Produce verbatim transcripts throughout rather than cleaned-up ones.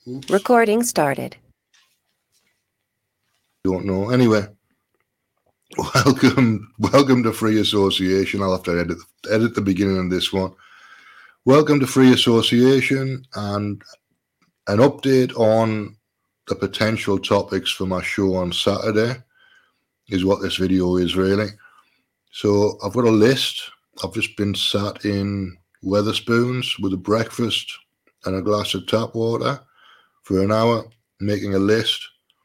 Oops. Recording started. Don't know. Anyway, welcome, welcome to Free Association. I'll have to edit edit the beginning of this one. Welcome to Free Association and an update on the potential topics for my show on Saturday is what this video is really. So I've got a list. I've just been sat in Wetherspoons with a breakfast and a glass of tap water for an hour, making a list.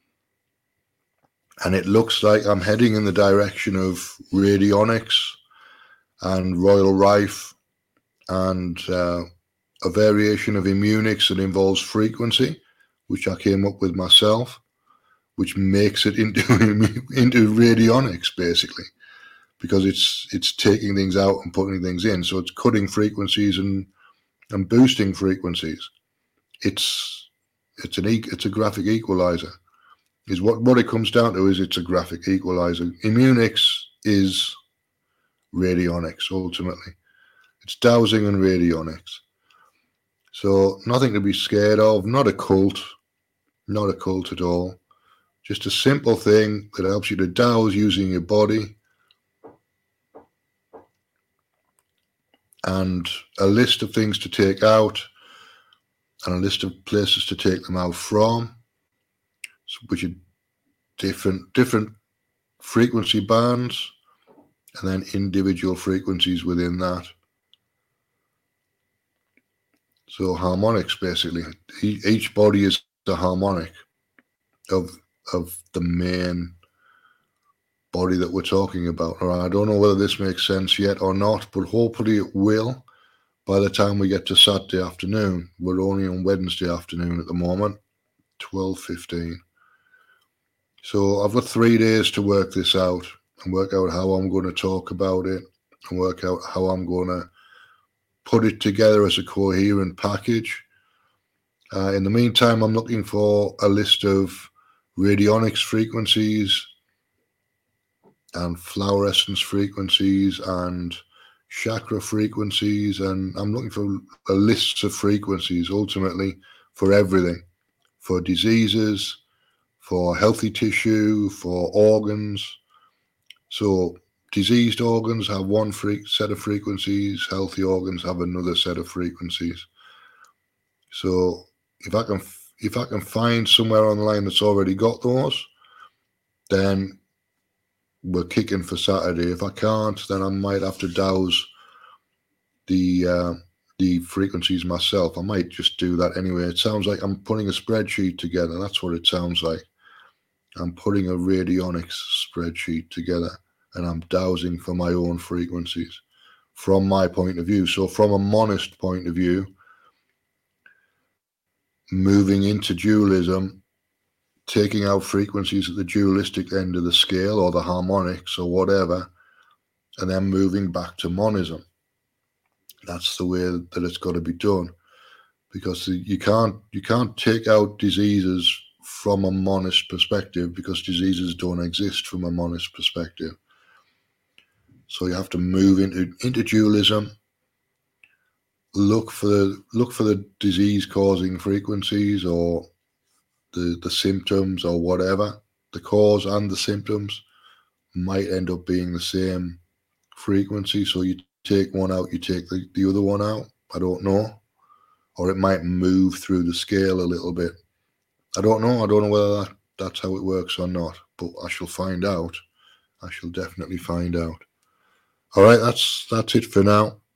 And it looks like I'm heading in the direction of radionics and Royal Rife and uh, a variation of Immunix that involves frequency, which I came up with myself, which makes it into into radionics basically, because it's it's taking things out and putting things in. So it's cutting frequencies and and boosting frequencies. It's it's an it's a graphic equalizer. Is what, what it comes down to is it's a graphic equalizer. Immunix is radionics, ultimately. It's dowsing and radionics. So nothing to be scared of, not a cult, not a cult at all. Just a simple thing that helps you to douse using your body and a list of things to take out and a list of places to take them out from, which are different different frequency bands and then individual frequencies within that. So harmonics, basically. Each body is a harmonic of of the main body that we're talking about. Or I don't know whether this makes sense yet or not, but hopefully it will by the time we get to Saturday afternoon. We're only on Wednesday afternoon at the moment, twelve fifteen. So I've got three days to work this out and work out how I'm going to talk about it and work out how I'm going to put it together as a coherent package. Uh, in the meantime, I'm looking for a list of radionics frequencies and fluorescence frequencies and chakra frequencies, and I'm looking for a list of frequencies ultimately for everything, for diseases, for healthy tissue, for organs. So diseased organs have one set of frequencies, healthy organs have another set of frequencies. So if I can if I can find somewhere online that's already got those, then we're kicking for Saturday. If I can't, then I might have to douse the uh, the frequencies myself. I might just do that anyway. It sounds like I'm putting a spreadsheet together. That's what it sounds like. I'm putting a radionics spreadsheet together and I'm dowsing for my own frequencies from my point of view. So from a monist point of view, moving into dualism, taking out frequencies at the dualistic end of the scale or the harmonics or whatever, and then moving back to monism. That's the way that it's got to be done, because you can't you can't take out diseases from a monist perspective, because diseases don't exist from a monist perspective. So you have to move into into dualism, look for the look for the disease causing frequencies or the the symptoms or whatever. The cause and the symptoms might end up being the same frequency. So you take one out, you take the, the other one out. I don't know. Or it might move through the scale a little bit. I don't know. I don't know whether that, that's how it works or not, but I shall find out. I shall definitely find out. All right, that's that's it for now.